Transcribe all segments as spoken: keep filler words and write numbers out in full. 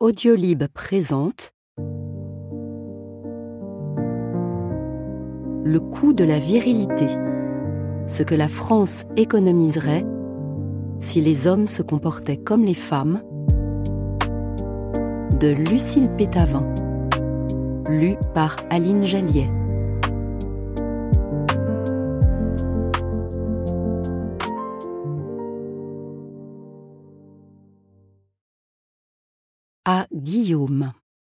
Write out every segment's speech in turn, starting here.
Audiolib présente Le coût de la virilité, ce que la France économiserait si les hommes se comportaient comme les femmes, de Lucille Pétavin, lu par Aline Jalliet. À Guillaume.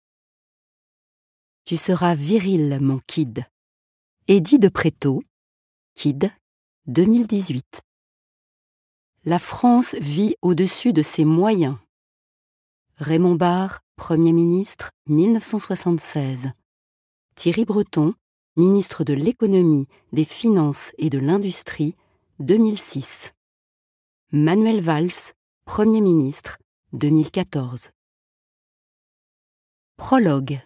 Tu seras viril, mon kid. Édit de Préto, Kid, deux mille dix-huit. La France vit au-dessus de ses moyens. Raymond Barre, Premier ministre, mille neuf cent soixante-seize. Thierry Breton, ministre de l'Économie, des Finances et de l'Industrie, deux mille six. Manuel Valls, Premier ministre, deux mille quatorze. Prologue.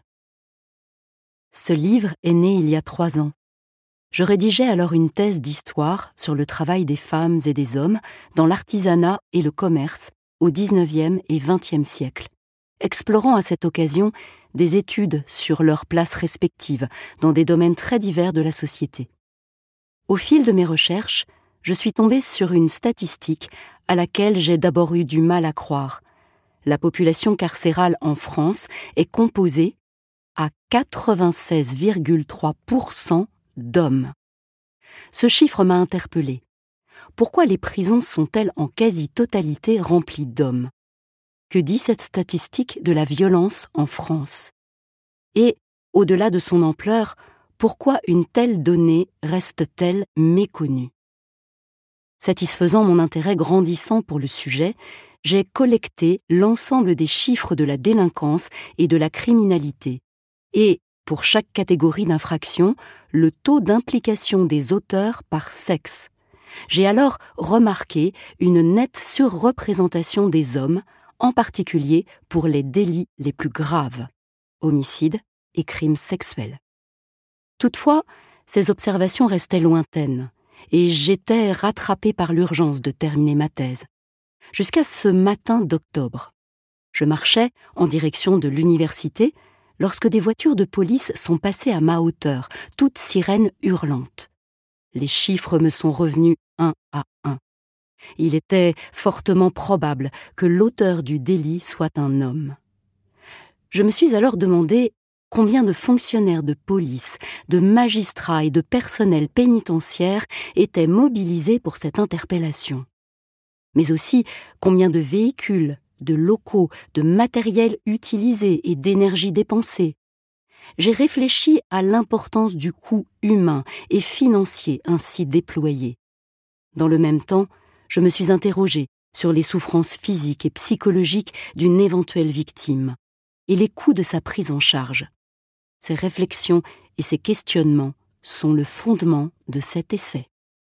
Ce livre est né il y a trois ans. Je rédigeais alors une thèse d'histoire sur le travail des femmes et des hommes dans l'artisanat et le commerce au dix-neuvième et vingtième siècle, explorant à cette occasion des études sur leurs places respectives dans des domaines très divers de la société. Au fil de mes recherches, je suis tombée sur une statistique à laquelle j'ai d'abord eu du mal à croire. La population carcérale en France est composée à quatre-vingt-seize virgule trois pour cent d'hommes. Ce chiffre m'a interpellée. Pourquoi les prisons sont-elles en quasi-totalité remplies d'hommes ? Que dit cette statistique de la violence en France ? Et, au-delà de son ampleur, pourquoi une telle donnée reste-t-elle méconnue ? Satisfaisant mon intérêt grandissant pour le sujet, j'ai collecté l'ensemble des chiffres de la délinquance et de la criminalité, et, pour chaque catégorie d'infraction, le taux d'implication des auteurs par sexe. J'ai alors remarqué une nette surreprésentation des hommes, en particulier pour les délits les plus graves, homicides et crimes sexuels. Toutefois, ces observations restaient lointaines, et j'étais rattrapée par l'urgence de terminer ma thèse. Jusqu'à ce matin d'octobre. Je marchais en direction de l'université lorsque des voitures de police sont passées à ma hauteur, toutes sirènes hurlantes. Les chiffres me sont revenus un à un. Il était fortement probable que l'auteur du délit soit un homme. Je me suis alors demandé combien de fonctionnaires de police, de magistrats et de personnel pénitentiaire étaient mobilisés pour cette interpellation. Mais aussi combien de véhicules, de locaux, de matériel utilisé et d'énergie dépensée. J'ai réfléchi à l'importance du coût humain et financier ainsi déployé. Dans le même temps, je me suis interrogée sur les souffrances physiques et psychologiques d'une éventuelle victime et les coûts de sa prise en charge. Ces réflexions et ces questionnements sont le fondement de cet essai.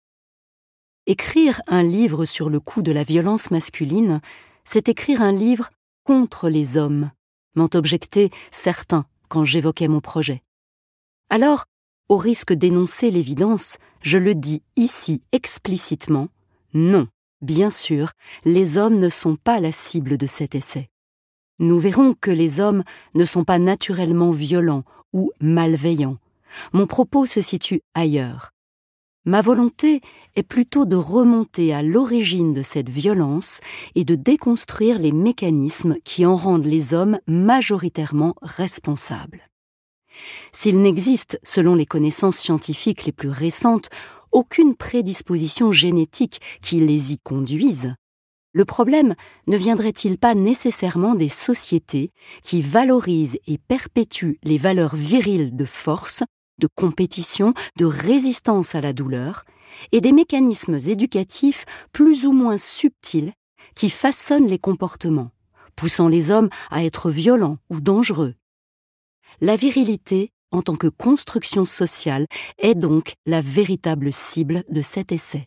Écrire un livre sur le coût de la violence masculine, c'est écrire un livre contre les hommes, m'ont objecté certains quand j'évoquais mon projet. Alors, au risque d'énoncer l'évidence, je le dis ici explicitement, non, bien sûr, les hommes ne sont pas la cible de cet essai. Nous verrons que les hommes ne sont pas naturellement violents ou malveillants. Mon propos se situe ailleurs. Ma volonté est plutôt de remonter à l'origine de cette violence et de déconstruire les mécanismes qui en rendent les hommes majoritairement responsables. S'il n'existe, selon les connaissances scientifiques les plus récentes, aucune prédisposition génétique qui les y conduise, le problème ne viendrait-il pas nécessairement des sociétés qui valorisent et perpétuent les valeurs viriles de force, de compétition, de résistance à la douleur, et des mécanismes éducatifs plus ou moins subtils qui façonnent les comportements, poussant les hommes à être violents ou dangereux. La virilité, en tant que construction sociale, est donc la véritable cible de cet essai.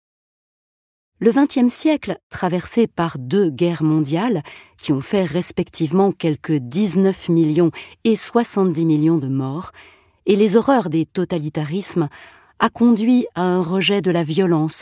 Le vingtième siècle, traversé par deux guerres mondiales, qui ont fait respectivement quelque dix-neuf millions et soixante-dix millions de morts, et les horreurs des totalitarismes, a conduit à un rejet de la violence